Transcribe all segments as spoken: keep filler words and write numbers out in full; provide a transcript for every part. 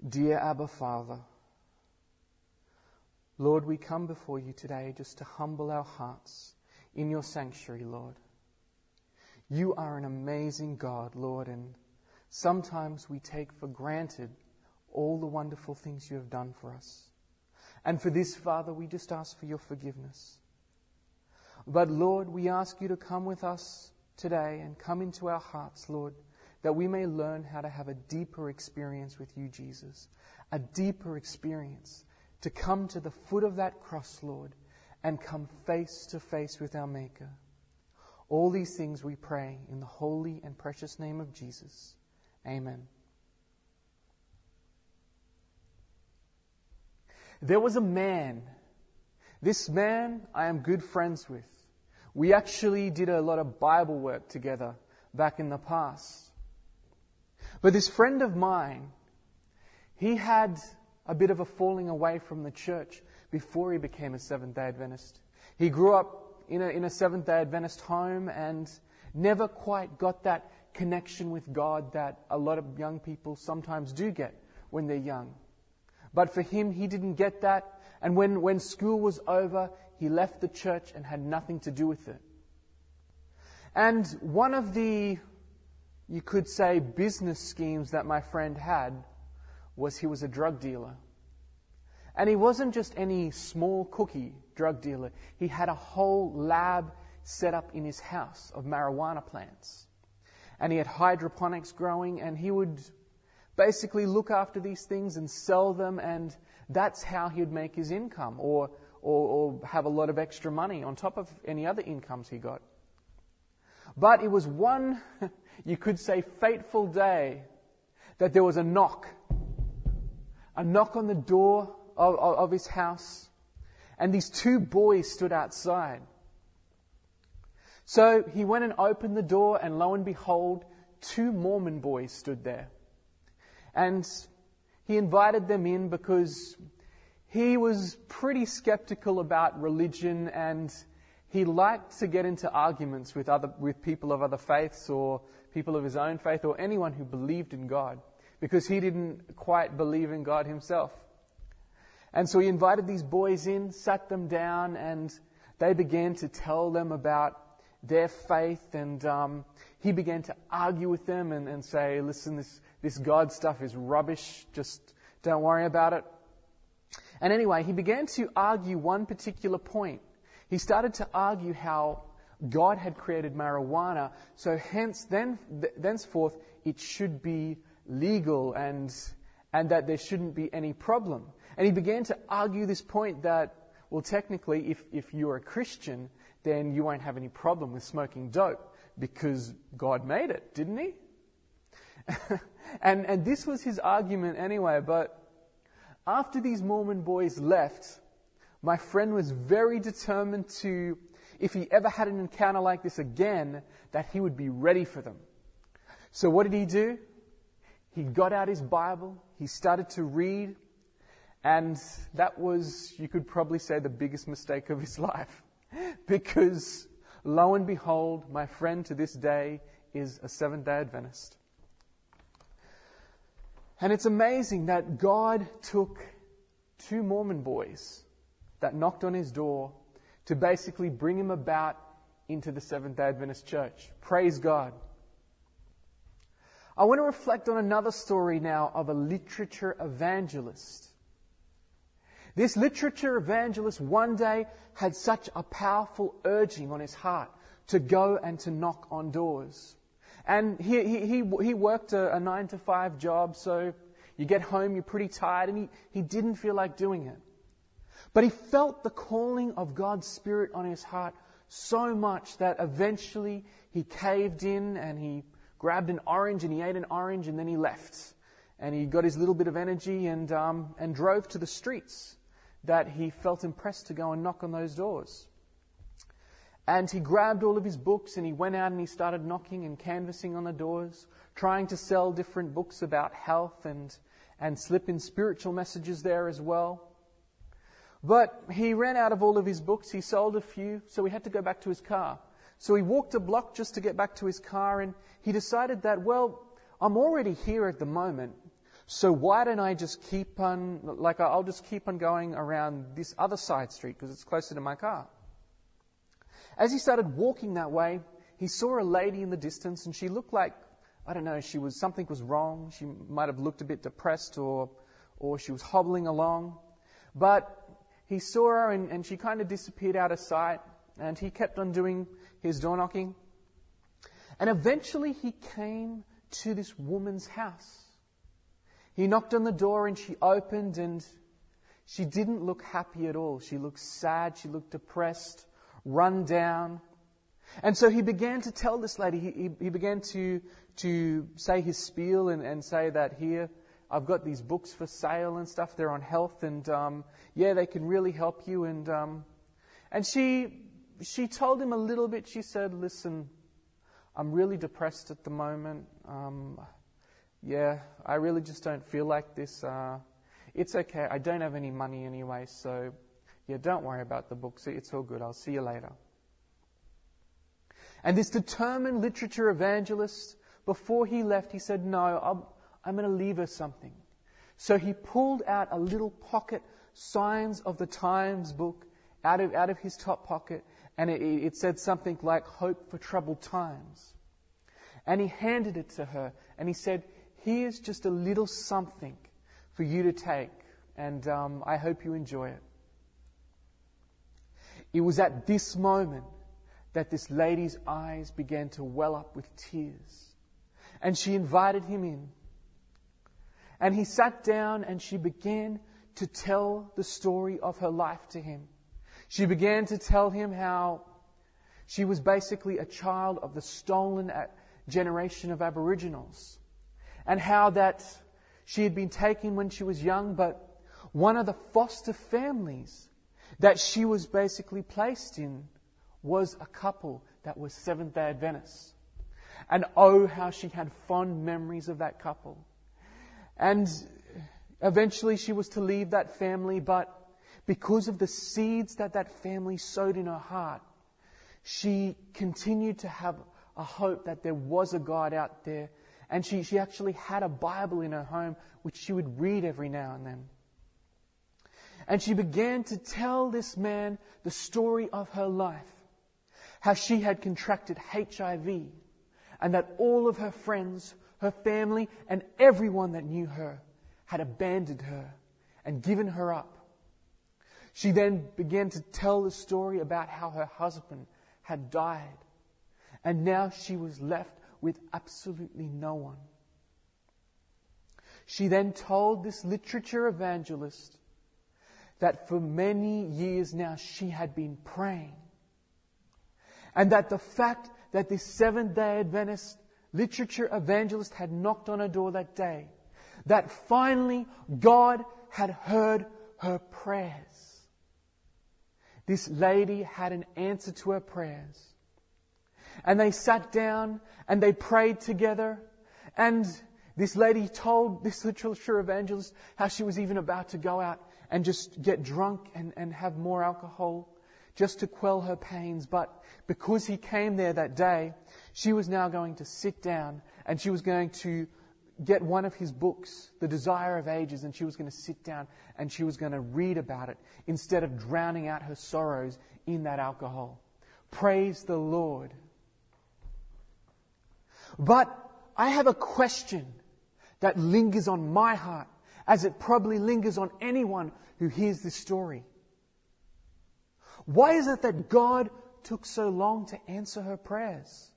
Dear Abba Father, Lord, we come before you today just to humble our hearts in your sanctuary, Lord. You are an amazing God, Lord, and sometimes we take for granted all the wonderful things you have done for us. And for this, Father, we just ask for your forgiveness. But Lord, we ask you to come with us today and come into our hearts, Lord, that we may learn how to have a deeper experience with you, Jesus. A deeper experience to come to the foot of that cross, Lord, and come face to face with our Maker. All these things we pray in the holy and precious name of Jesus. Amen. There was a man. This man I am good friends with. We actually did a lot of Bible work together back in the past. But this friend of mine, he had a bit of a falling away from the church before he became a Seventh-day Adventist. He grew up in a, in a Seventh-day Adventist home and never quite got that connection with God that a lot of young people sometimes do get when they're young. But for him, he didn't get that. And when, when school was over, he left the church and had nothing to do with it. And one of the, you could say, business schemes that my friend had was he was a drug dealer. And he wasn't just any small cookie drug dealer. He had a whole lab set up in his house of marijuana plants. And he had hydroponics growing, and he would basically look after these things and sell them, and that's how he would make his income, or, or, or have a lot of extra money on top of any other incomes he got. But it was one, you could say, fateful day that there was a knock. A knock on the door of, of, of his house, and these two boys stood outside. So he went and opened the door, and lo and behold, two Mormon boys stood there. And he invited them in because he was pretty skeptical about religion, and he liked to get into arguments with other with people of other faiths or people of his own faith or anyone who believed in God, because he didn't quite believe in God himself. And so he invited these boys in, sat them down, and they began to tell them about their faith, and um, he began to argue with them and, and say, listen, this, this God stuff is rubbish, just don't worry about it. And anyway, he began to argue one particular point. He started to argue how God had created marijuana, so hence, then, th- thenceforth, it should be legal and and that there shouldn't be any problem. And he began to argue this point that, well, technically, if, if you're a Christian, then you won't have any problem with smoking dope because God made it, didn't he? and and this was his argument anyway, but after these Mormon boys left, my friend was very determined to, if he ever had an encounter like this again, that he would be ready for them. So what did he do? He got out his Bible, he started to read, and that was, you could probably say, the biggest mistake of his life. Because, lo and behold, my friend to this day is a Seventh-day Adventist. And it's amazing that God took two Mormon boys that knocked on his door to basically bring him about into the Seventh-day Adventist church. Praise God. I want to reflect on another story now of a literature evangelist. This literature evangelist one day had such a powerful urging on his heart to go and to knock on doors. And he he he, he worked a, a nine to five job, so you get home, you're pretty tired, and he, he didn't feel like doing it. But he felt the calling of God's Spirit on his heart so much that eventually he caved in and he grabbed an orange and he ate an orange, and then he left. And he got his little bit of energy and um, and drove to the streets that he felt impressed to go and knock on those doors. And he grabbed all of his books and he went out and he started knocking and canvassing on the doors, trying to sell different books about health and, and slip in spiritual messages there as well. But he ran out of all of his books. He sold a few, so he had to go back to his car. So he walked a block just to get back to his car, and he decided that, well, I'm already here at the moment, So why don't I just keep on, like I'll just keep on going around this other side street because it's closer to my car. As he started walking that way, he saw a lady in the distance and she looked like, I don't know, she was, something was wrong. She might have looked a bit depressed or, or she was hobbling along. But he saw her and, and she kind of disappeared out of sight, and he kept on doing his door knocking. And eventually he came to this woman's house. He knocked on the door and she opened, and she didn't look happy at all. She looked sad, she looked depressed, run down. And so he began to tell this lady, he, he, he began to, to say his spiel and, and say that here, I've got these books for sale and stuff. They're on health, and um, yeah, they can really help you. And um, and she she told him a little bit. She said, "Listen, I'm really depressed at the moment. Um, yeah, I really just don't feel like this. Uh, it's okay. I don't have any money anyway, so yeah, don't worry about the books. It's all good. I'll see you later." And this determined literature evangelist, before he left, he said, "No, I'll." I'm going to leave her something. So he pulled out a little pocket Signs of the Times book out of out of his top pocket, and it, it said something like Hope for Troubled Times. And he handed it to her, and he said, "Here's just a little something for you to take, and um, I hope you enjoy it." It was at this moment that this lady's eyes began to well up with tears, and she invited him in. And he sat down and she began to tell the story of her life to him. She began to tell him how she was basically a child of the stolen generation of Aboriginals, and how that she had been taken when she was young, but one of the foster families that she was basically placed in was a couple that was Seventh-day Adventists. And oh, how she had fond memories of that couple. And eventually she was to leave that family, but because of the seeds that that family sowed in her heart, she continued to have a hope that there was a God out there. And she, she actually had a Bible in her home, which she would read every now and then. And she began to tell this man the story of her life, how she had contracted H I V, and that all of her friends, her family, and everyone that knew her had abandoned her and given her up. She then began to tell the story about how her husband had died, and now she was left with absolutely no one. She then told this literature evangelist that for many years now she had been praying, and that the fact that this Seventh-day Adventist literature evangelist had knocked on her door that day, that finally God had heard her prayers. This lady had an answer to her prayers. And they sat down and they prayed together. And this lady told this literature evangelist how she was even about to go out and just get drunk and, and have more alcohol just to quell her pains. But because he came there that day, she was now going to sit down and she was going to get one of his books, The Desire of Ages, and she was going to sit down and she was going to read about it instead of drowning out her sorrows in that alcohol. Praise the Lord. But I have a question that lingers on my heart, as it probably lingers on anyone who hears this story. Why is it that God took so long to answer her prayers?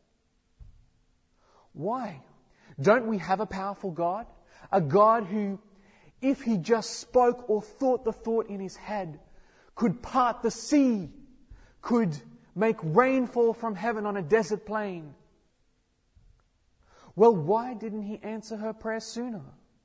Why? Don't we have a powerful God? A God who, if He just spoke or thought the thought in His head, could part the sea, could make rain fall from heaven on a desert plain. Well, why didn't He answer her prayer sooner?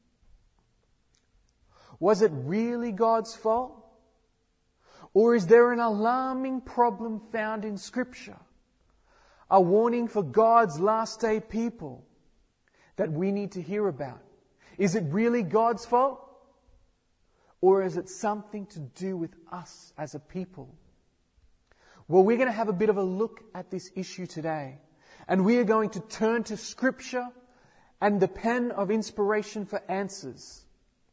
Was it really God's fault? Or is there an alarming problem found in Scripture? A warning for God's last day people that we need to hear about? Is it really God's fault? Or is it something to do with us as a people? Well, we're going to have a bit of a look at this issue today. And we are going to turn to Scripture and the pen of inspiration for answers.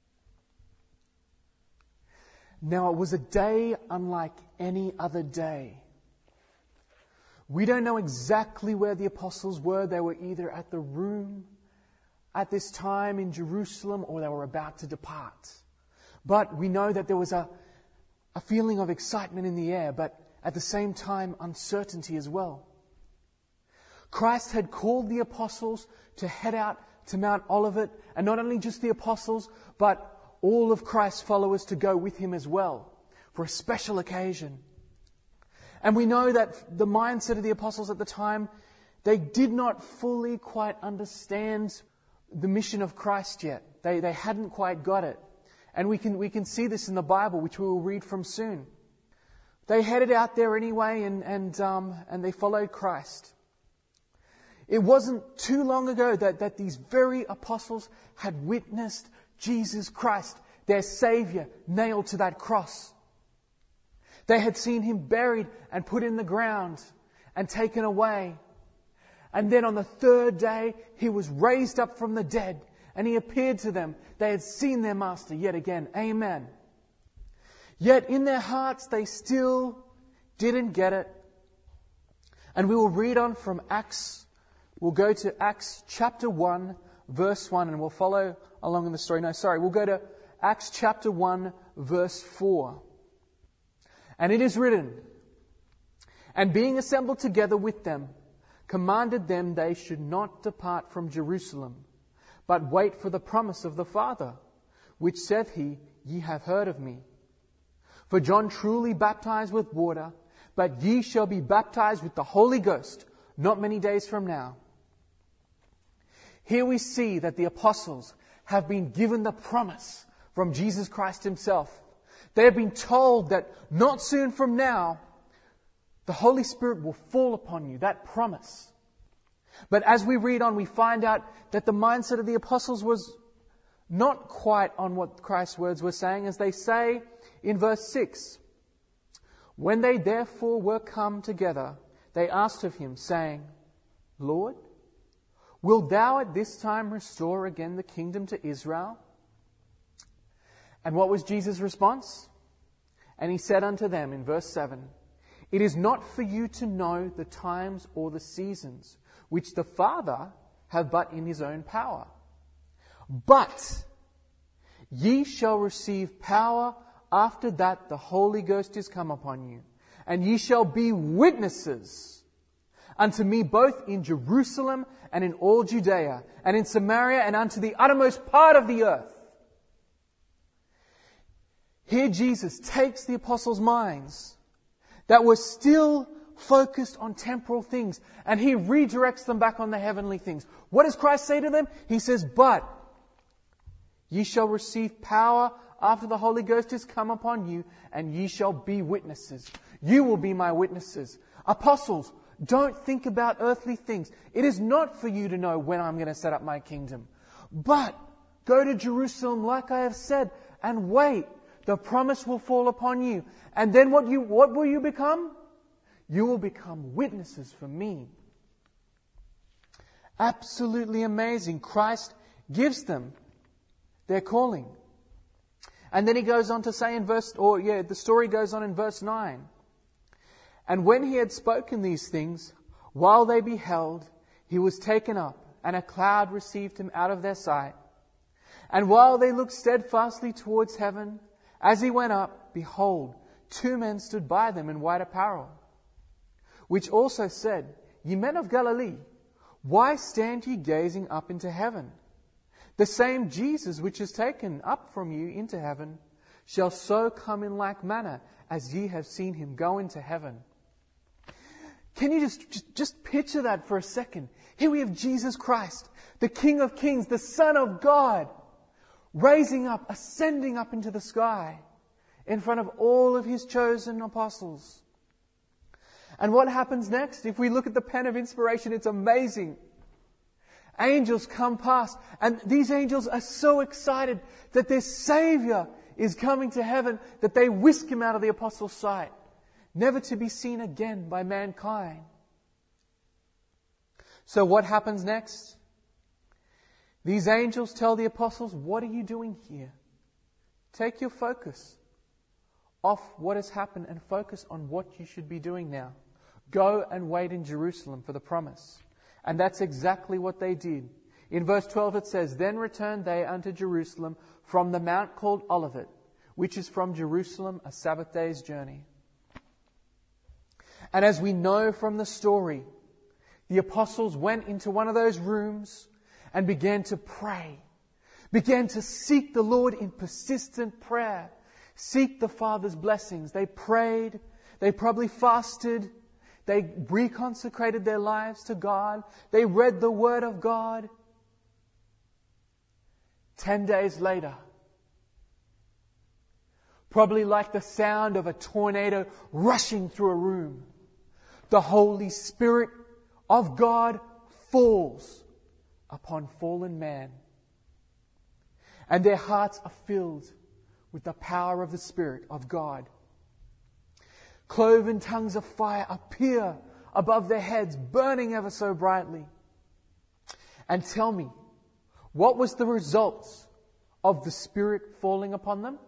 Now it was a day unlike any other day. We don't know exactly where the apostles were. They were either at the room at this time in Jerusalem or they were about to depart. But we know that there was a, a feeling of excitement in the air, but at the same time uncertainty as well. Christ had called the apostles to head out to Mount Olivet, and not only just the apostles, but all of Christ's followers to go with him as well for a special occasion. And we know that the mindset of the apostles at the time, they did not fully quite understand the mission of Christ yet. They, they hadn't quite got it. And we can, we can see this in the Bible, which we will read from soon. They headed out there anyway and, and, um, and they followed Christ. It wasn't too long ago that, that these very apostles had witnessed Jesus Christ, their Savior, nailed to that cross. They had seen him buried and put in the ground and taken away. And then on the third day, he was raised up from the dead and he appeared to them. They had seen their master yet again. Amen. Yet in their hearts, they still didn't get it. And we will read on from Acts. We'll go to Acts chapter one, verse one, and we'll follow along in the story. No, sorry, we'll go to Acts chapter one, verse four. And it is written, "And being assembled together with them, commanded them they should not depart from Jerusalem, but wait for the promise of the Father, which saith he, Ye have heard of me. For John truly baptized with water, but ye shall be baptized with the Holy Ghost not many days from now." Here we see that the apostles have been given the promise from Jesus Christ himself. They have been told that not soon from now, the Holy Spirit will fall upon you, that promise. But as we read on, we find out that the mindset of the apostles was not quite on what Christ's words were saying, as they say in verse six. "When they therefore were come together, they asked of him, saying, Lord, wilt thou at this time restore again the kingdom to Israel?" And what was Jesus' response? "And he said unto them," in verse seven, "It is not for you to know the times or the seasons, which the Father hath but in his own power. But ye shall receive power after that the Holy Ghost is come upon you, and ye shall be witnesses unto me both in Jerusalem and in all Judea, and in Samaria, and unto the uttermost part of the earth." Here Jesus takes the apostles' minds that were still focused on temporal things, and he redirects them back on the heavenly things. What does Christ say to them? He says, "But ye shall receive power after the Holy Ghost is come upon you, and ye shall be witnesses." You will be my witnesses. Apostles, don't think about earthly things. It is not for you to know when I'm going to set up my kingdom. But go to Jerusalem, like I have said, and wait. The promise will fall upon you. And then what you what will you become? You will become witnesses for me. Absolutely amazing. Christ gives them their calling. And then he goes on to say in verse, or yeah, the story goes on in verse nine. "And when he had spoken these things, while they beheld, he was taken up, and a cloud received him out of their sight. And while they looked steadfastly towards heaven, as he went up, behold, two men stood by them in white apparel, which also said, Ye men of Galilee, why stand ye gazing up into heaven? The same Jesus which is taken up from you into heaven shall so come in like manner as ye have seen him go into heaven." Can you just, just, just picture that for a second? Here we have Jesus Christ, the King of Kings, the Son of God, raising up, ascending up into the sky in front of all of his chosen apostles. And what happens next? If we look at the pen of inspiration, it's amazing. Angels come past, and these angels are so excited that their Savior is coming to heaven that they whisk him out of the apostles' sight, never to be seen again by mankind. So what happens next? These angels tell the apostles, what are you doing here? Take your focus off what has happened and focus on what you should be doing now. Go and wait in Jerusalem for the promise. And that's exactly what they did. In verse twelve it says, Then returned they unto Jerusalem from the mount called Olivet, which is from Jerusalem a Sabbath day's journey. And as we know from the story, the apostles went into one of those rooms and began to pray, began to seek the Lord in persistent prayer, seek the Father's blessings. They prayed, they probably fasted, they reconsecrated their lives to God, they read the Word of God. Ten days later, probably like the sound of a tornado rushing through a room, the Holy Spirit of God falls upon fallen man. And their hearts are filled with the power of the Spirit of God. Cloven tongues of fire appear above their heads, burning ever so brightly. And tell me, what was the result of the Spirit falling upon them?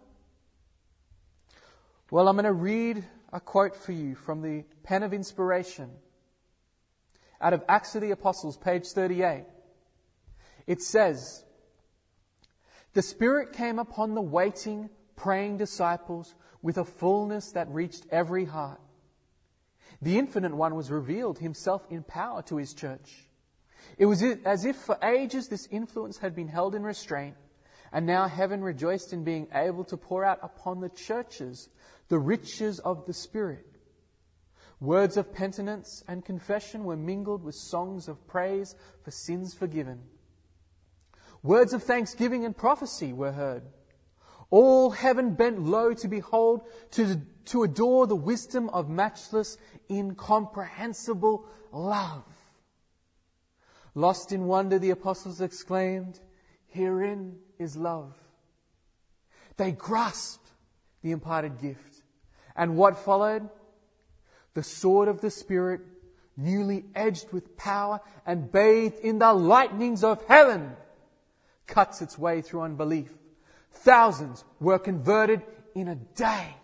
Well, I'm going to read a quote for you from the pen of inspiration out of Acts of the Apostles, page thirty-eight. It says, The Spirit came upon the waiting, praying disciples with a fullness that reached every heart. The Infinite One was revealed himself in power to his church. It was as if for ages this influence had been held in restraint, and now heaven rejoiced in being able to pour out upon the churches the riches of the Spirit. Words of penitence and confession were mingled with songs of praise for sins forgiven. Words of thanksgiving and prophecy were heard. All heaven bent low to behold, to, to adore the wisdom of matchless, incomprehensible love. Lost in wonder, the apostles exclaimed, Herein is love. They grasped the imparted gift. And what followed? The sword of the Spirit, newly edged with power and bathed in the lightnings of heaven, cuts its way through unbelief. Thousands were converted in a day.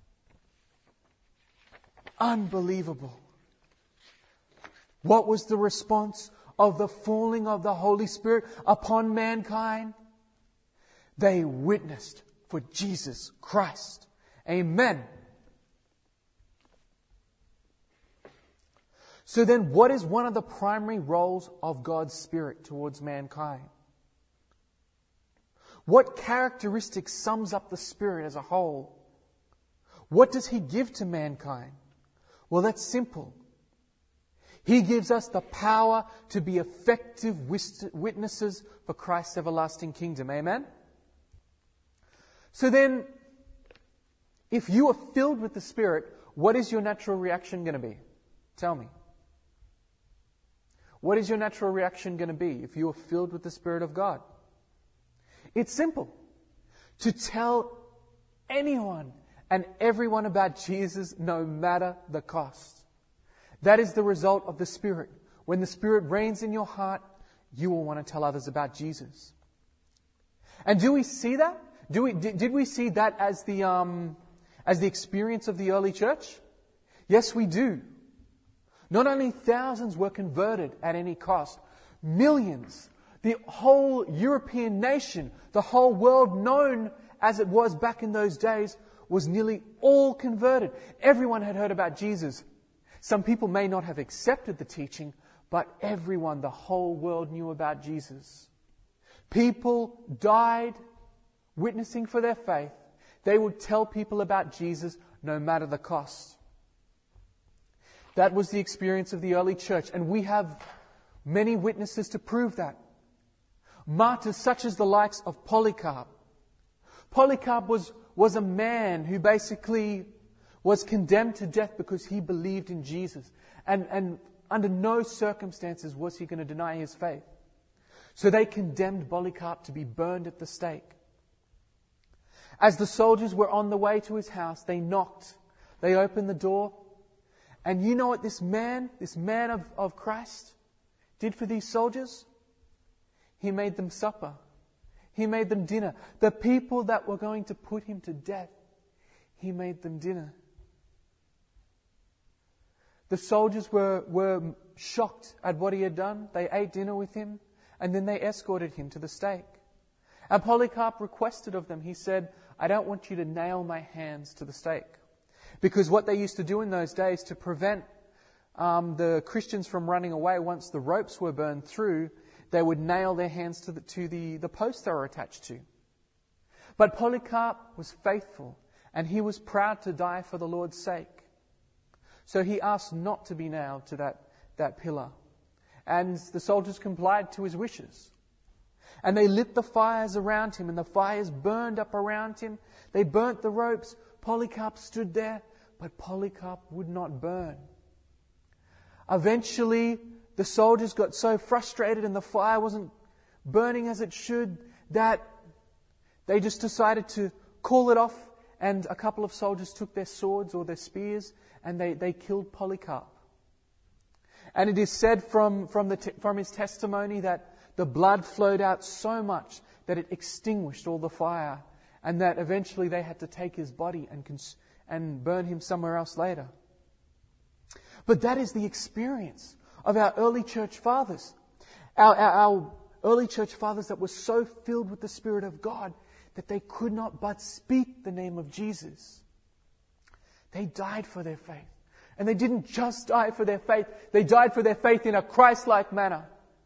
Unbelievable. What was the response of the falling of the Holy Spirit upon mankind? They witnessed for Jesus Christ. Amen. So then, what is one of the primary roles of God's Spirit towards mankind? What characteristic sums up the Spirit as a whole? What does He give to mankind? Well, that's simple. He gives us the power to be effective witnesses for Christ's everlasting kingdom. Amen? So then, if you are filled with the Spirit, what is your natural reaction going to be? Tell me. What is your natural reaction going to be if you are filled with the Spirit of God? It's simple. To tell anyone and everyone about Jesus, no matter the cost. That is the result of the Spirit. When the Spirit reigns in your heart, you will want to tell others about Jesus. And do we see that? Do we, did, did we see that as the, um, as the experience of the early church? Yes, we do. Not only thousands were converted at any cost, millions, the whole European nation, the whole world known as it was back in those days, was nearly all converted. Everyone had heard about Jesus. Some people may not have accepted the teaching, but everyone, the whole world knew about Jesus. People died witnessing for their faith. They would tell people about Jesus no matter the cost. That was the experience of the early church, and we have many witnesses to prove that. Martyrs such as the likes of Polycarp. Polycarp was, was a man who basically was condemned to death because he believed in Jesus. And, and under no circumstances was he going to deny his faith. So they condemned Polycarp to be burned at the stake. As the soldiers were on the way to his house, they knocked. They opened the door. And you know what this man, this man of, of Christ, did for these soldiers? He made them supper. He made them dinner. The people that were going to put him to death, he made them dinner. The soldiers were, were shocked at what he had done. They ate dinner with him, and then they escorted him to the stake. And Polycarp requested of them, he said, I don't want you to nail my hands to the stake. Because what they used to do in those days to prevent um, the Christians from running away once the ropes were burned through, they would nail their hands to the, to the, the post they were attached to. But Polycarp was faithful, and he was proud to die for the Lord's sake. So he asked not to be nailed to that, that pillar. And the soldiers complied to his wishes. And they lit the fires around him, and the fires burned up around him. They burnt the ropes. Polycarp stood there, but Polycarp would not burn. Eventually, the soldiers got so frustrated and the fire wasn't burning as it should that they just decided to call it off, and a couple of soldiers took their swords or their spears and they, they killed Polycarp. And it is said from, from, the te- from his testimony that the blood flowed out so much that it extinguished all the fire, and that eventually they had to take his body and, cons- and burn him somewhere else later. But that is the experience of our early church fathers. Our, our, our early church fathers that were so filled with the Spirit of God that they could not but speak the name of Jesus. They died for their faith. And they didn't just die for their faith. They died for their faith in a Christ-like manner.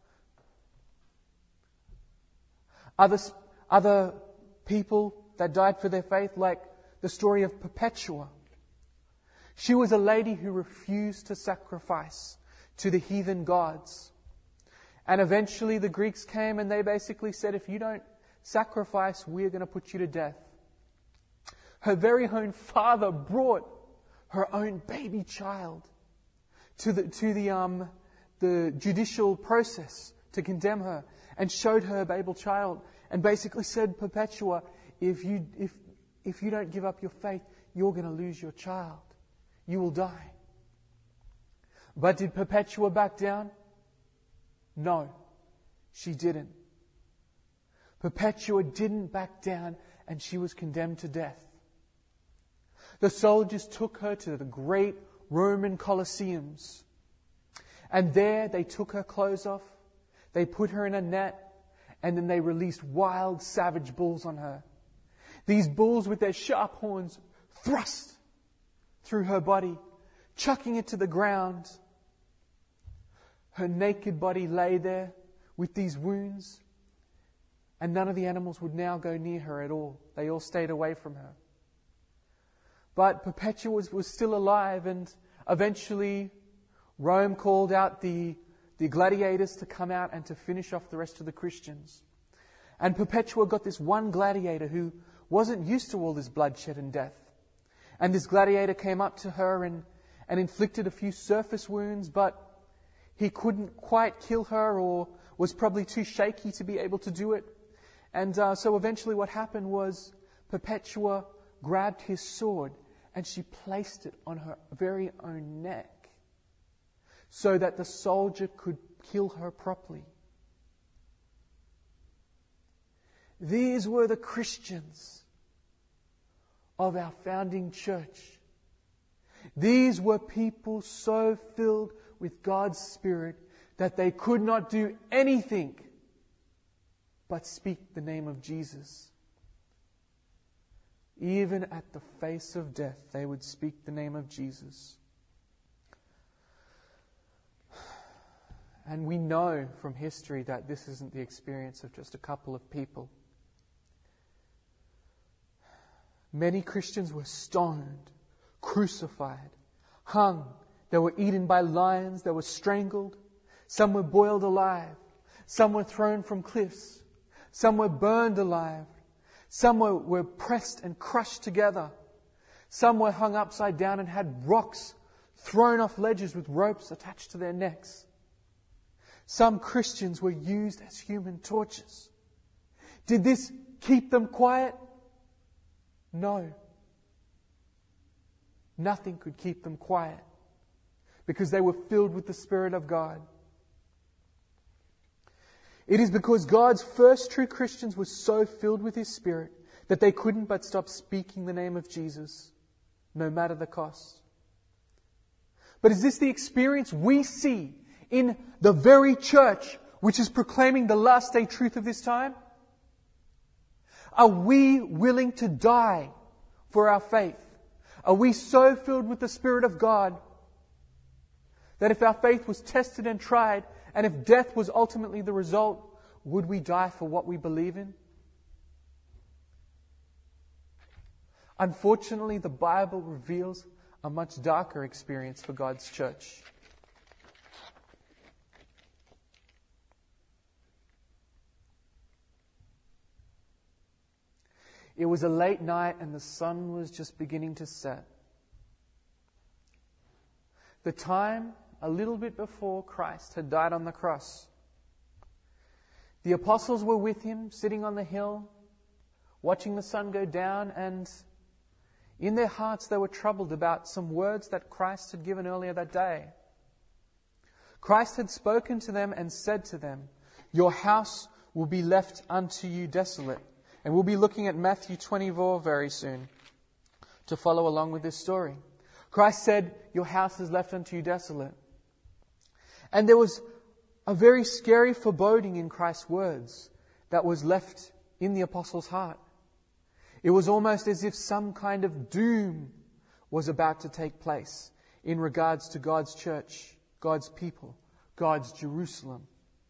Other, other people that died for their faith, like the story of Perpetua. She was a lady who refused to sacrifice to the heathen gods. And eventually the Greeks came and they basically said, if you don't sacrifice, we're going to put you to death. Her very own father brought her own baby child to the to the um the judicial process to condemn her, and showed her baby child and basically said, Perpetua, if you if if you don't give up your faith, you're going to lose your child. You will die. But did Perpetua back down? No, she didn't. Perpetua didn't back down, and she was condemned to death. The soldiers took her to the great Roman Colosseums. And there they took her clothes off, they put her in a net, and then they released wild, savage bulls on her. These bulls with their sharp horns thrust through her body, chucking it to the ground. Her naked body lay there with these wounds, and none of the animals would now go near her at all. They all stayed away from her. But Perpetua was, was still alive, and eventually Rome called out the, the gladiators to come out and to finish off the rest of the Christians. And Perpetua got this one gladiator who wasn't used to all this bloodshed and death. And this gladiator came up to her and, and inflicted a few surface wounds, but he couldn't quite kill her, or was probably too shaky to be able to do it. And uh, so eventually what happened was Perpetua grabbed his sword and she placed it on her very own neck so that the soldier could kill her properly. These were the Christians of our founding church. These were people so filled with God's Spirit that they could not do anything but speak the name of Jesus. Even at the face of death, they would speak the name of Jesus. And we know from history that this isn't the experience of just a couple of people. Many Christians were stoned, crucified, hung. They were eaten by lions. They were strangled. Some were boiled alive. Some were thrown from cliffs. Some were burned alive. Some were, were pressed and crushed together. Some were hung upside down and had rocks thrown off ledges with ropes attached to their necks. Some Christians were used as human torches. Did this keep them quiet? No. Nothing could keep them quiet because they were filled with the Spirit of God. It is because God's first true Christians were so filled with His Spirit that they couldn't but stop speaking the name of Jesus, no matter the cost. But is this the experience we see in the very church which is proclaiming the last day truth of this time? Are we willing to die for our faith? Are we so filled with the Spirit of God that if our faith was tested and tried, and if death was ultimately the result, would we die for what we believe in? Unfortunately, the Bible reveals a much darker experience for God's church. It was a late night and the sun was just beginning to set. The time a little bit before Christ had died on the cross. The apostles were with Him, sitting on the hill, watching the sun go down, and in their hearts they were troubled about some words that Christ had given earlier that day. Christ had spoken to them and said to them, "Your house will be left unto you desolate." And we'll be looking at Matthew twenty-four very soon to follow along with this story. Christ said, "Your house is left unto you desolate." And there was a very scary foreboding in Christ's words that was left in the apostles' heart. It was almost as if some kind of doom was about to take place in regards to God's church, God's people, God's Jerusalem.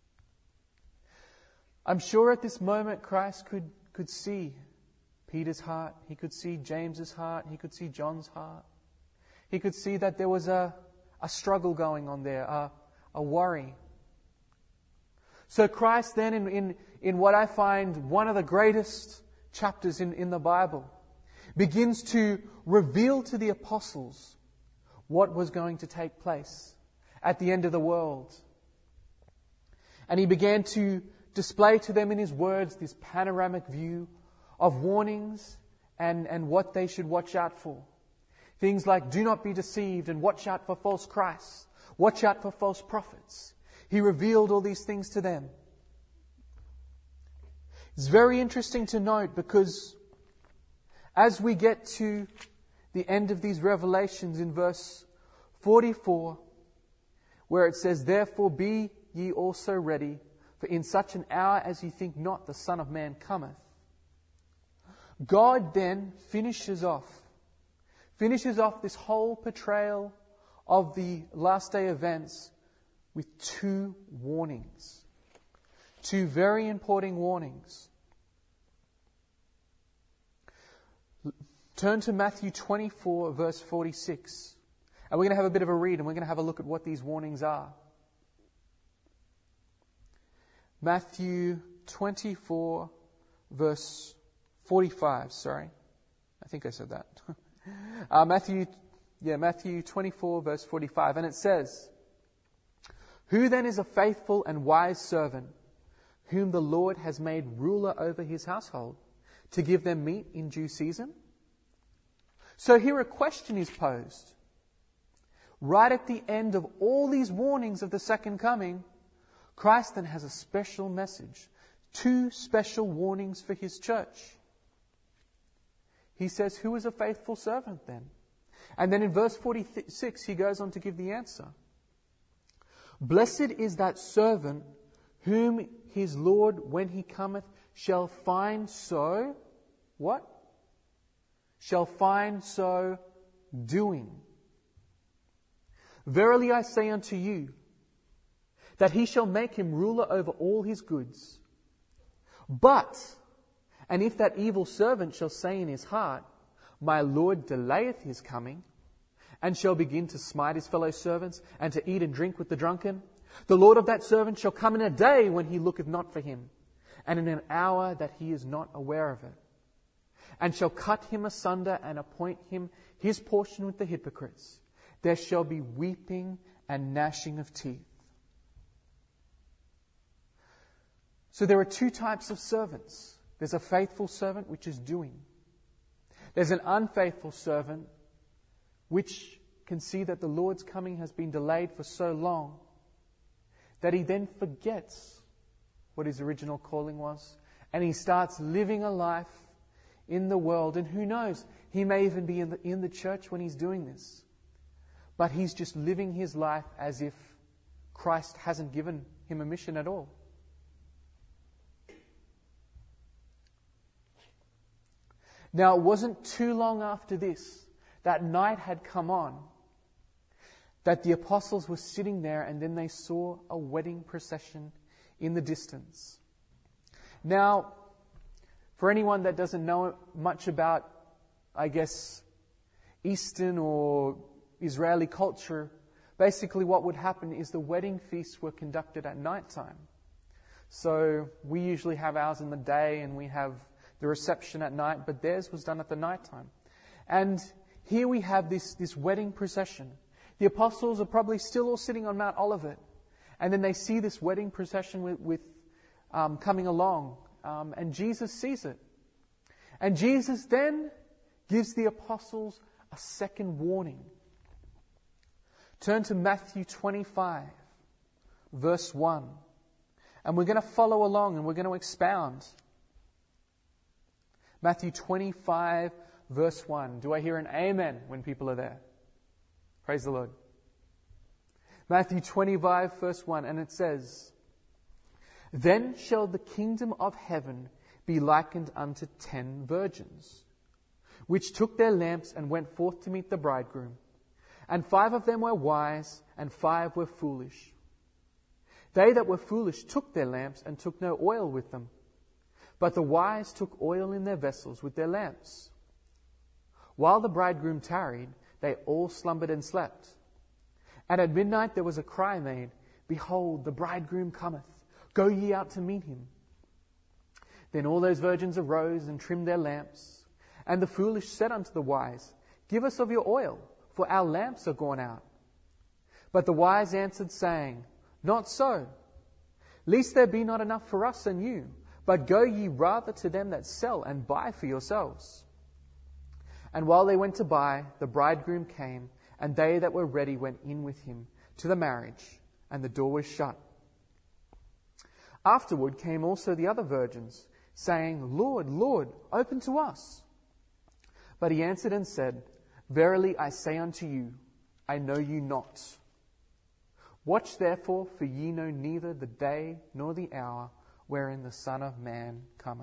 I'm sure at this moment Christ could, could see Peter's heart. He could see James's heart. He could see John's heart. He could see that there was a, a struggle going on there, a, a worry. So Christ then, in, in, in what I find one of the greatest chapters in, in the Bible, begins to reveal to the apostles what was going to take place at the end of the world. And He began to display to them in His words this panoramic view of warnings and, and what they should watch out for. Things like, do not be deceived, and watch out for false Christs. Watch out for false prophets. He revealed all these things to them. It's very interesting to note because as we get to the end of these revelations in verse forty-four, where it says, "Therefore be ye also ready, for in such an hour as ye think not, the Son of Man cometh." God then finishes off, finishes off this whole portrayal of the last day events with two warnings. Two very important warnings. Turn to Matthew twenty-four, verse forty-six. And we're going to have a bit of a read and we're going to have a look at what these warnings are. Matthew twenty-four, verse forty-five. Sorry. I think I said that. uh, Matthew, yeah, Matthew twenty-four, verse forty-five. And it says, "Who then is a faithful and wise servant, whom the Lord has made ruler over his household, to give them meat in due season?" So here a question is posed. Right at the end of all these warnings of the second coming, Christ then has a special message. Two special warnings for His church. He says, who is a faithful servant then? And then in verse forty-six, He goes on to give the answer. "Blessed is that servant whom his Lord, when he cometh, shall find so," what? "Shall find so doing. Verily I say unto you, that he shall make him ruler over all his goods. But, and if that evil servant shall say in his heart, My Lord delayeth his coming, and shall begin to smite his fellow servants, and to eat and drink with the drunken, the Lord of that servant shall come in a day when he looketh not for him, and in an hour that he is not aware of it, and shall cut him asunder, and appoint him his portion with the hypocrites. There shall be weeping and gnashing of teeth." So there are two types of servants. There's a faithful servant, which is doing. There's an unfaithful servant, which can see that the Lord's coming has been delayed for so long that he then forgets what his original calling was. And he starts living a life in the world. And who knows, he may even be in the, in the church when he's doing this. But he's just living his life as if Christ hasn't given him a mission at all. Now, it wasn't too long after this, that night had come on, that the apostles were sitting there and then they saw a wedding procession in the distance. Now, for anyone that doesn't know much about, I guess, Eastern or Israeli culture, basically what would happen is the wedding feasts were conducted at night time. So we usually have ours in the day and we have the reception at night, but theirs was done at the night time. And here we have this, this wedding procession. The apostles are probably still all sitting on Mount Olivet. And then they see this wedding procession with, with um, coming along. Um, and Jesus sees it. And Jesus then gives the apostles a second warning. Turn to Matthew twenty-five, verse one. And we're going to follow along and we're going to expound. Matthew twenty-five, verse one. Do I hear an amen when people are there? Praise the Lord. Matthew twenty-five, verse one, and it says, "Then shall the kingdom of heaven be likened unto ten virgins, which took their lamps and went forth to meet the bridegroom. And five of them were wise, and five were foolish. They that were foolish took their lamps and took no oil with them. But the wise took oil in their vessels with their lamps. While the bridegroom tarried, they all slumbered and slept. And at midnight there was a cry made, Behold, the bridegroom cometh. Go ye out to meet him. Then all those virgins arose and trimmed their lamps. And the foolish said unto the wise, Give us of your oil, for our lamps are gone out. But the wise answered, saying, Not so, lest there be not enough for us and you. But go ye rather to them that sell, and buy for yourselves. And while they went to buy, the bridegroom came, and they that were ready went in with him to the marriage, and the door was shut. Afterward came also the other virgins, saying, Lord, Lord, open to us. But he answered and said, Verily I say unto you, I know you not. Watch therefore, for ye know neither the day nor the hour wherein the Son of Man cometh."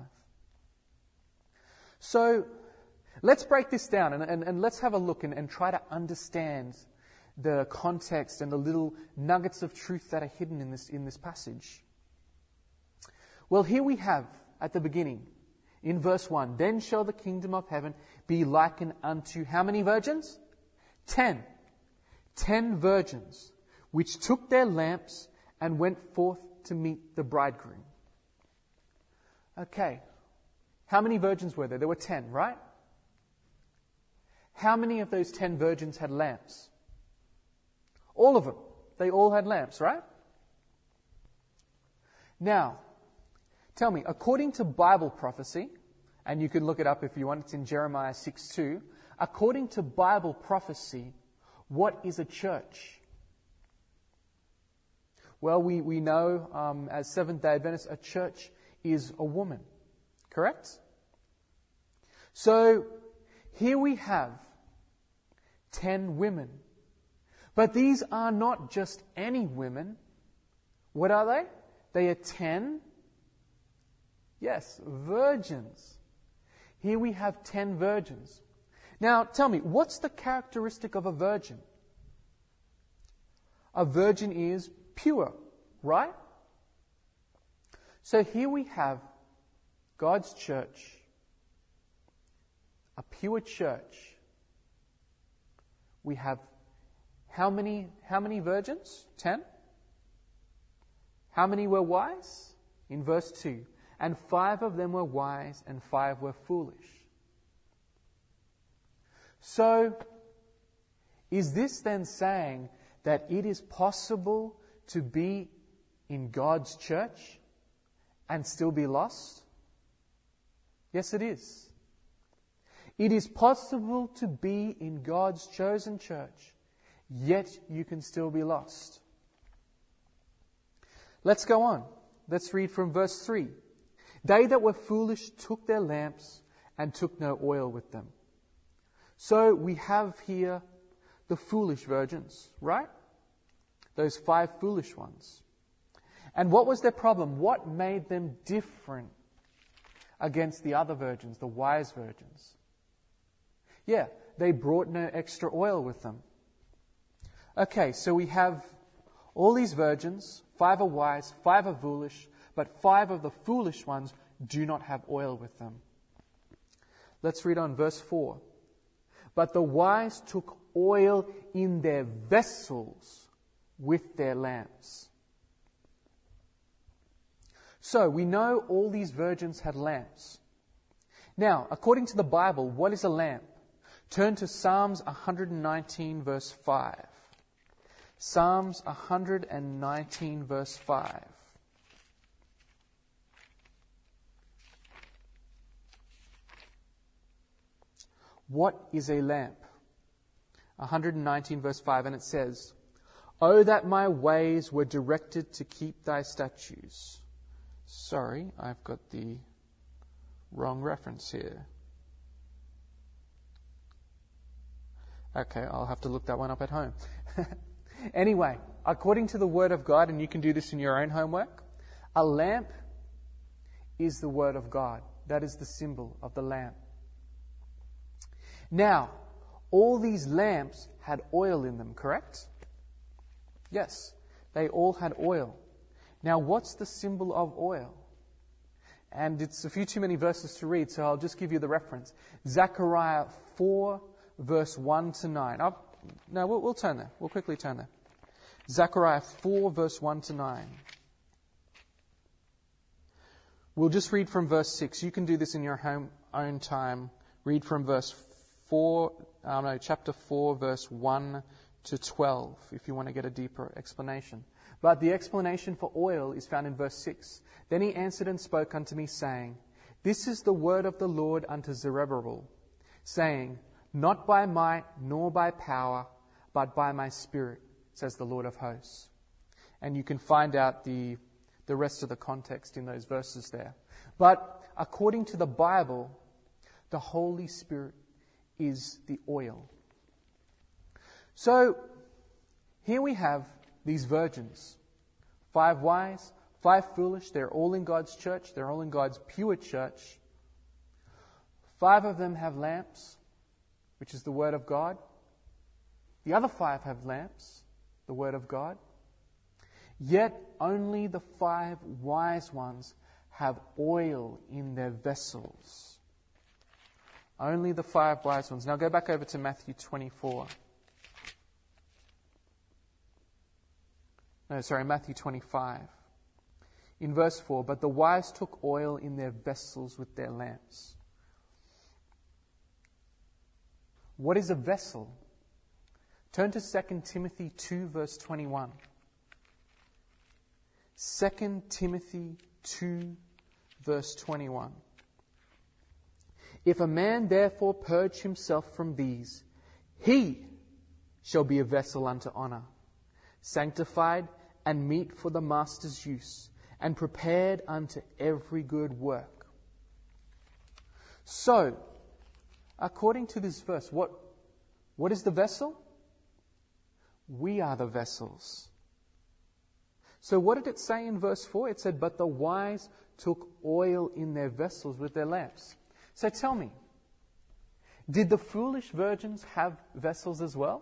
So, let's break this down and, and, and let's have a look and, and try to understand the context and the little nuggets of truth that are hidden in this, in this passage. Well, here we have, at the beginning, in verse one, "Then shall the kingdom of heaven be likened unto" how many virgins? Ten. Ten virgins, which took their lamps and went forth to meet the bridegroom. Okay. How many virgins were there? There were ten, right? How many of those ten virgins had lamps? All of them. They all had lamps, right? Now, tell me, according to Bible prophecy, and you can look it up if you want, it's in Jeremiah six two, according to Bible prophecy, what is a church? Well, we, we know um, as Seventh-day Adventists, a church is a woman. Correct? So, here we have ten women. But these are not just any women. What are they? They are ten, yes, virgins. Here we have ten virgins. Now, tell me, what's the characteristic of a virgin? A virgin is pure, right? So here we have God's church, a pure church. We have how many, how many virgins? Ten? How many were wise? In verse two. And five of them were wise and five were foolish. So, is this then saying that it is possible to be in God's church and still be lost? Yes, it is. It is possible to be in God's chosen church, yet you can still be lost. Let's go on. let's read from verse three. They that were foolish took their lamps and took no oil with them. So we have here the foolish virgins, right? Those five foolish ones. And what was their problem? What made them different against the other virgins, the wise virgins? Yeah, they brought no extra oil with them. Okay, so we have all these virgins, five are wise, five are foolish, but five of the foolish ones do not have oil with them. Let's read on verse four. But the wise took oil in their vessels with their lamps. So we know all these virgins had lamps. Now, according to the Bible, what is a lamp? Turn to Psalms one nineteen verse five. Psalms one nineteen verse five. What is a lamp? one nineteen verse five, and it says, "Oh, that my ways were directed to keep thy statutes." Sorry, I've got the wrong reference here. Okay, I'll have to look that one up at home. Anyway, according to the Word of God, and you can do this in your own homework, a lamp is the Word of God. That is the symbol of the lamp. Now, all these lamps had oil in them, correct? Yes, they all had oil. Now, what's the symbol of oil? And it's a few too many verses to read, so I'll just give you the reference. Zechariah four, verse one to nine. Oh, no, we'll, we'll turn there. We'll quickly turn there. Zechariah four, verse one to nine. We'll just read from verse six. You can do this in your home, own time. Read from verse four, oh no, chapter four, verse one to twelve, if you want to get a deeper explanation. But the explanation for oil is found in verse six. Then he answered and spoke unto me, saying, This is the word of the Lord unto Zerubbabel, saying, Not by might nor by power, but by my Spirit, says the Lord of hosts. And you can find out the, the rest of the context in those verses there. But according to the Bible, the Holy Spirit is the oil. So here we have these virgins, five wise, five foolish. They're all in God's church. They're all in God's pure church. Five of them have lamps, which is the Word of God. The other five have lamps, the Word of God. Yet only the five wise ones have oil in their vessels. Only the five wise ones. Now go back over to Matthew twenty-four. No, sorry, Matthew twenty-five. In verse four, But the wise took oil in their vessels with their lamps. What is a vessel? Turn to Second Timothy two, verse twenty-one. Second Timothy two, verse twenty-one. If a man therefore purge himself from these, he shall be a vessel unto honor, sanctified and meet for the master's use, and prepared unto every good work. So, according to this verse, what, what is the vessel? We are the vessels. So what did it say in verse four? It said, But the wise took oil in their vessels with their lamps. So tell me, did the foolish virgins have vessels as well?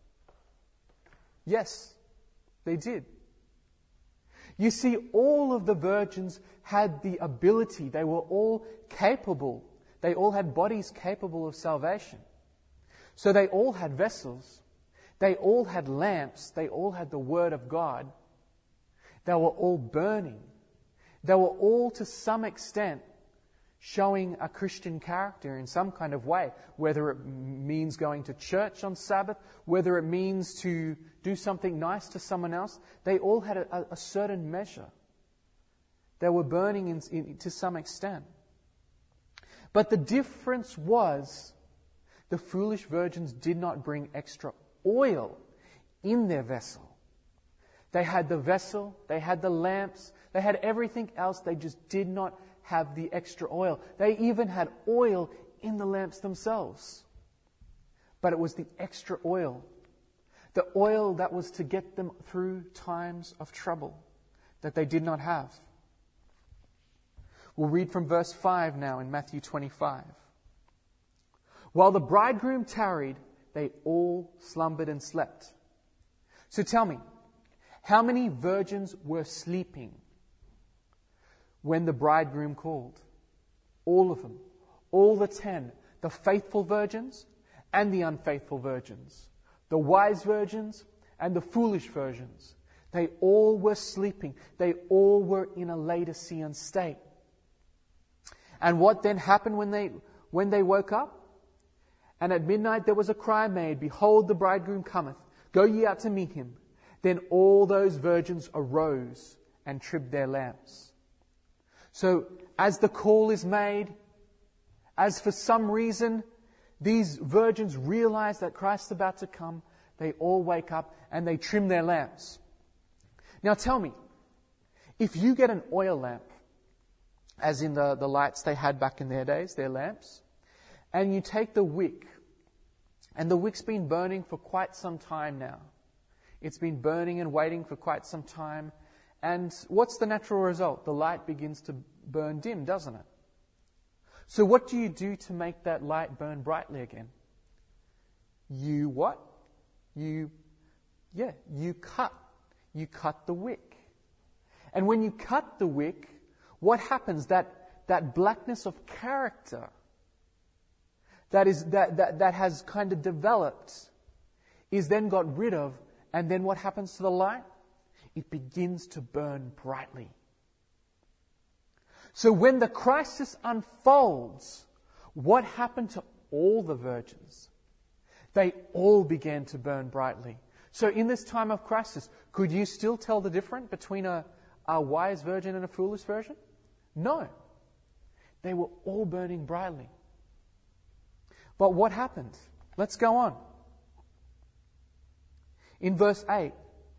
Yes, they did. You see, all of the virgins had the ability. They were all capable. They all had bodies capable of salvation. So they all had vessels. They all had lamps. They all had the Word of God. They were all burning. They were all, to some extent, showing a Christian character in some kind of way, whether it means going to church on Sabbath, whether it means to do something nice to someone else. They all had a, a certain measure. They were burning in, in, to some extent. But the difference was the foolish virgins did not bring extra oil in their vessel. They had the vessel, they had the lamps, They had everything else. They just did not have the extra oil. They even had oil in the lamps themselves. But it was the extra oil, the oil that was to get them through times of trouble, that they did not have. We'll read from verse five now in Matthew twenty-five. While the bridegroom tarried, they all slumbered and slept. So tell me, how many virgins were sleeping when the bridegroom called? All of them. All the ten. The faithful virgins and the unfaithful virgins. The wise virgins and the foolish virgins. They all were sleeping. They all were in a Laodicean state. And what then happened when they when they woke up? And at midnight there was a cry made, Behold, the bridegroom cometh. Go ye out to meet him. Then all those virgins arose and trimmed their lamps. So as the call is made, as for some reason these virgins realize that Christ's about to come, they all wake up and they trim their lamps. Now tell me, if you get an oil lamp, as in the, the lights they had back in their days, their lamps, and you take the wick, and the wick's been burning for quite some time now. It's been burning and waiting for quite some time. And what's the natural result? The light begins to burn dim, doesn't it? So what do you do to make that light burn brightly again? You what? You, yeah, you cut. You cut the wick. And when you cut the wick, what happens? That, that blackness of character that is that, that, that has kind of developed is then got rid of. And then what happens to the light? It begins to burn brightly. So when the crisis unfolds, what happened to all the virgins? They all began to burn brightly. So in this time of crisis, could you still tell the difference between a, a wise virgin and a foolish virgin? No. They were all burning brightly. But what happened? Let's go on. In verse eight,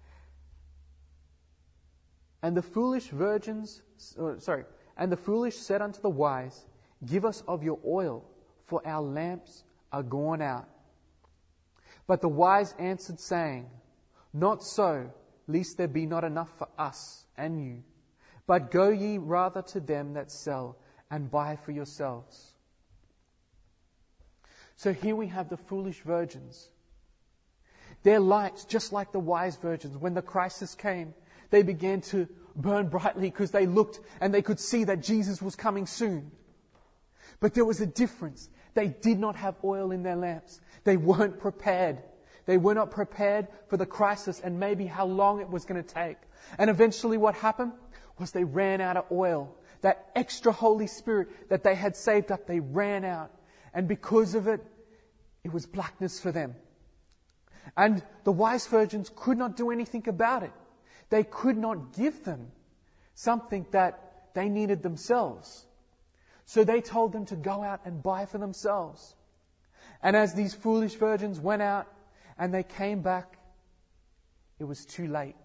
and the foolish virgins, uh, sorry, and the foolish said unto the wise, Give us of your oil, for our lamps are gone out. But the wise answered, saying, Not so, lest there be not enough for us and you. But go ye rather to them that sell, and buy for yourselves. So here we have the foolish virgins. Their lights, just like the wise virgins, when the crisis came, they began to burn brightly because they looked and they could see that Jesus was coming soon. But there was a difference. They did not have oil in their lamps. They weren't prepared. They were not prepared for the crisis and maybe how long it was going to take. And eventually what happened was they ran out of oil. That extra Holy Spirit that they had saved up, they ran out. And because of it, it was blackness for them. And the wise virgins could not do anything about it. They could not give them something that they needed themselves. So they told them to go out and buy for themselves. And as these foolish virgins went out and they came back, it was too late.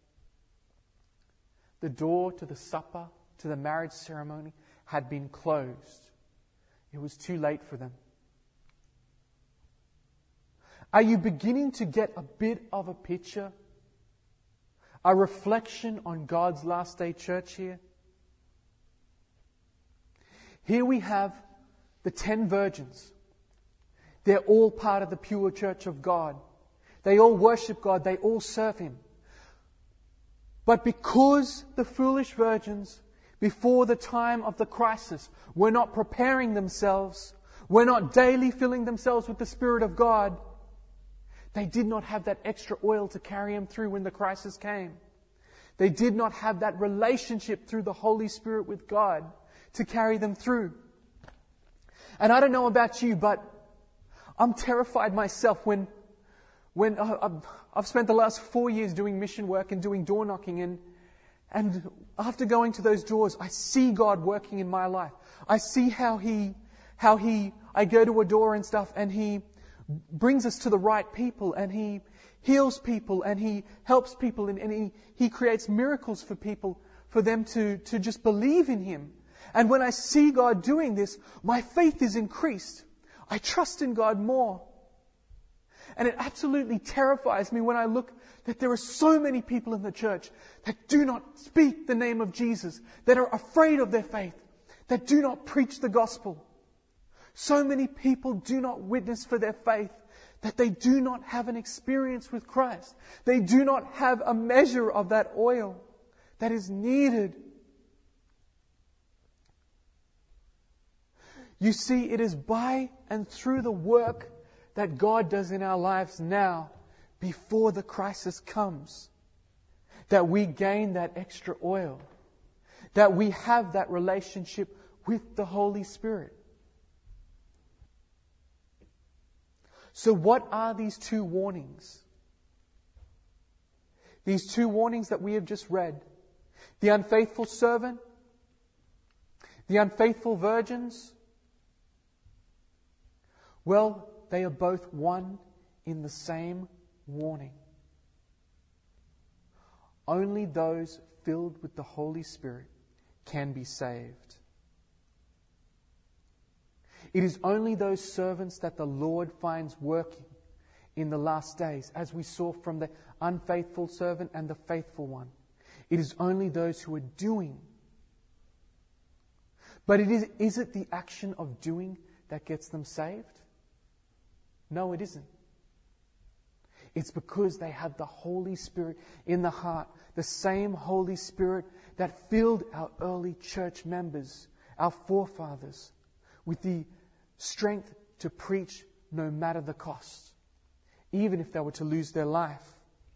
The door to the supper, to the marriage ceremony, had been closed. It was too late for them. Are you beginning to get a bit of a picture? A reflection on God's last day church here? Here we have the ten virgins. They're all part of the pure church of God. They all worship God. They all serve Him. But because the foolish virgins, before the time of the crisis, were not preparing themselves, were not daily filling themselves with the Spirit of God, they did not have that extra oil to carry them through when the crisis came. They did not have that relationship through the Holy Spirit with God to carry them through. And I don't know about you, but I'm terrified myself when when I've spent the last four years doing mission work and doing door knocking, and and after going to those doors, I see God working in my life. I see how He, how He, I go to a door and stuff, and He brings us to the right people, and He heals people, and He helps people, and, and He, He creates miracles for people for them to, to just believe in Him. And when I see God doing this, my faith is increased. I trust in God more. And it absolutely terrifies me when I look that there are so many people in the church that do not speak the name of Jesus, that are afraid of their faith, that do not preach the gospel. So many people do not witness for their faith, that they do not have an experience with Christ. They do not have a measure of that oil that is needed. You see, it is by and through the work that God does in our lives now, before the crisis comes, that we gain that extra oil, that we have that relationship with the Holy Spirit. So what are these two warnings? These two warnings that we have just read. The unfaithful servant, the unfaithful virgins. Well, they are both one in the same warning. Only those filled with the Holy Spirit can be saved. It is only those servants that the Lord finds working in the last days, as we saw from the unfaithful servant and the faithful one. It is only those who are doing. But it is, is it the action of doing that gets them saved? No, it isn't. It's because they have the Holy Spirit in the heart, the same Holy Spirit that filled our early church members, our forefathers, with the strength to preach no matter the cost, even if they were to lose their life.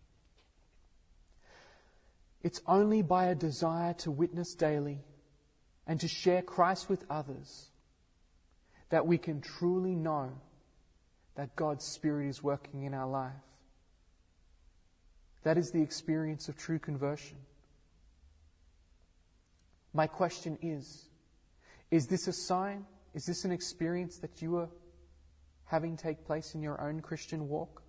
It's only by a desire to witness daily and to share Christ with others that we can truly know that God's Spirit is working in our life. That is the experience of true conversion. My question is, is this a sign? Is this an experience that you are having take place in your own Christian walk?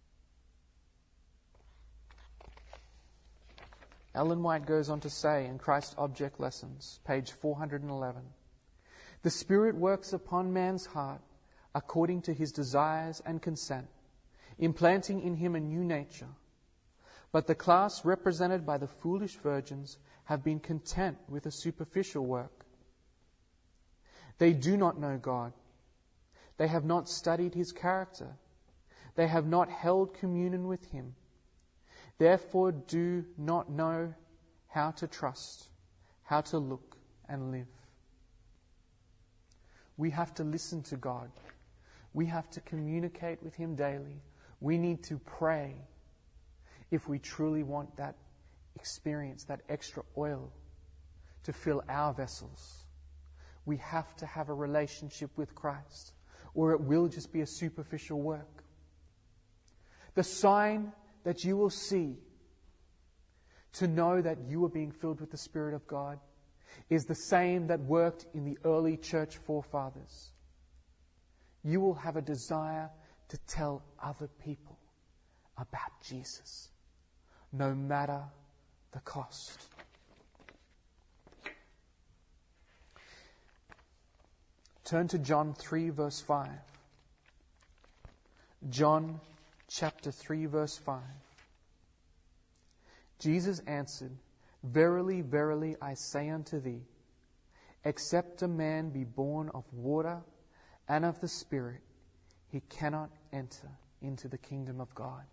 Ellen White goes on to say in Christ Object Lessons, page four hundred eleven, "The Spirit works upon man's heart according to his desires and consent, implanting in him a new nature. But the class represented by the foolish virgins have been content with a superficial work. They do not know God. They have not studied His character. They have not held communion with Him. Therefore do not know how to trust, how to look and live." We have to listen to God. We have to communicate with Him daily. We need to pray if we truly want that experience, that extra oil to fill our vessels. We have to have a relationship with Christ, or it will just be a superficial work. The sign that you will see to know that you are being filled with the Spirit of God is the same that worked in the early church forefathers. You will have a desire to tell other people about Jesus, no matter the cost. Turn to John three, verse five. John chapter three, verse five. Jesus answered, "Verily, verily, I say unto thee, except a man be born of water and of the Spirit, he cannot enter into the kingdom of God."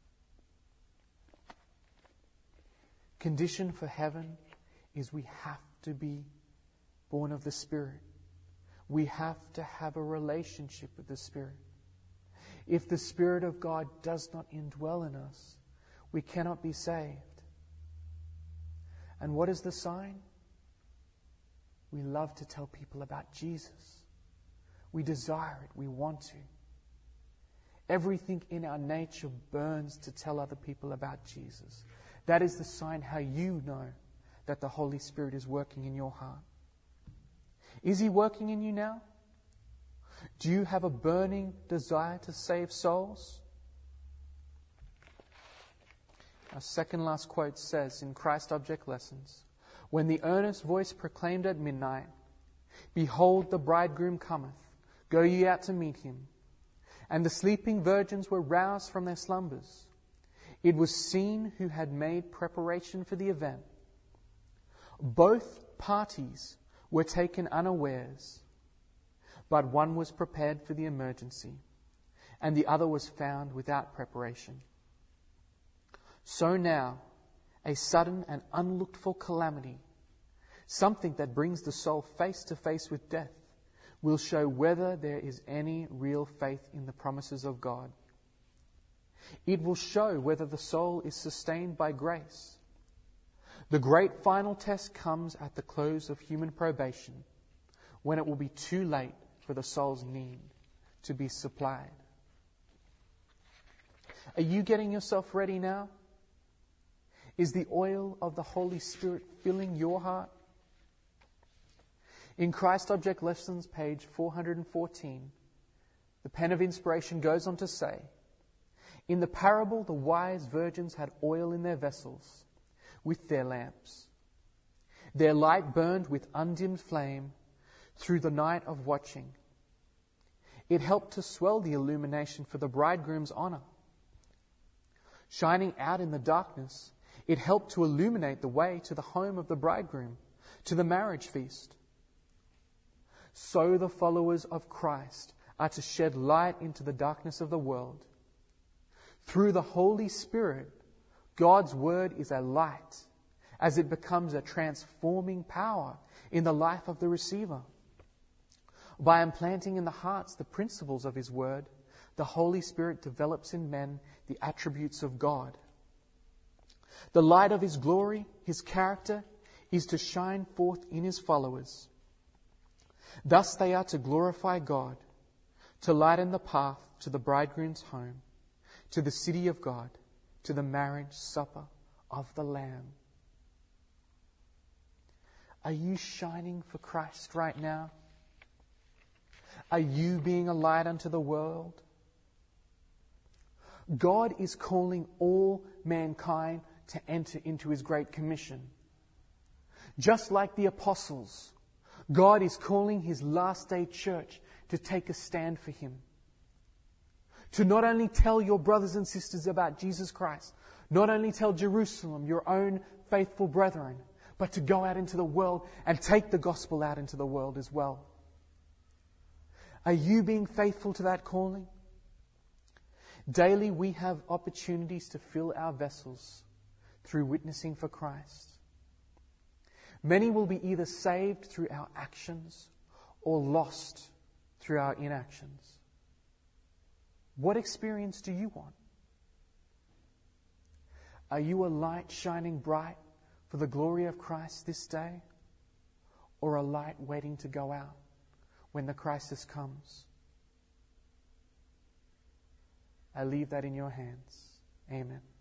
Condition for heaven is we have to be born of the Spirit. We have to have a relationship with the Spirit. If the Spirit of God does not indwell in us, we cannot be saved. And what is the sign? We love to tell people about Jesus. We desire it. We want to. Everything in our nature burns to tell other people about Jesus. That is the sign how you know that the Holy Spirit is working in your heart. Is He working in you now? Do you have a burning desire to save souls? Our second last quote says in Christ Object Lessons, when the earnest voice proclaimed at midnight, Behold, the bridegroom cometh, go ye out to meet him. And the sleeping virgins were roused from their slumbers. It was seen who had made preparation for the event. Both parties were taken unawares, but one was prepared for the emergency, and the other was found without preparation. So now, a sudden and unlooked-for calamity, something that brings the soul face to face with death, will show whether there is any real faith in the promises of God. It will show whether the soul is sustained by grace. The great final test comes at the close of human probation, when it will be too late for the soul's need to be supplied. Are you getting yourself ready now? Is the oil of the Holy Spirit filling your heart? In Christ Object Lessons, page four hundred fourteen, the pen of inspiration goes on to say, in the parable, the wise virgins had oil in their vessels with their lamps. Their light burned with undimmed flame through the night of watching. It helped to swell the illumination for the bridegroom's honor. Shining out in the darkness, it helped to illuminate the way to the home of the bridegroom, to the marriage feast. So the followers of Christ are to shed light into the darkness of the world. Through the Holy Spirit, God's Word is a light as it becomes a transforming power in the life of the receiver. By implanting in the hearts the principles of His Word, the Holy Spirit develops in men the attributes of God. The light of His glory, His character, is to shine forth in His followers. Thus they are to glorify God, to lighten the path to the bridegroom's home, to the city of God, to the marriage supper of the Lamb. Are you shining for Christ right now? Are you being a light unto the world? God is calling all mankind to enter into His Great Commission. Just like the apostles, God is calling His last day church to take a stand for Him. To not only tell your brothers and sisters about Jesus Christ, not only tell Jerusalem, your own faithful brethren, but to go out into the world and take the gospel out into the world as well. Are you being faithful to that calling? Daily we have opportunities to fill our vessels through witnessing for Christ. Many will be either saved through our actions or lost through our inactions. What experience do you want? Are you a light shining bright for the glory of Christ this day, or a light waiting to go out when the crisis comes? I leave that in your hands. Amen.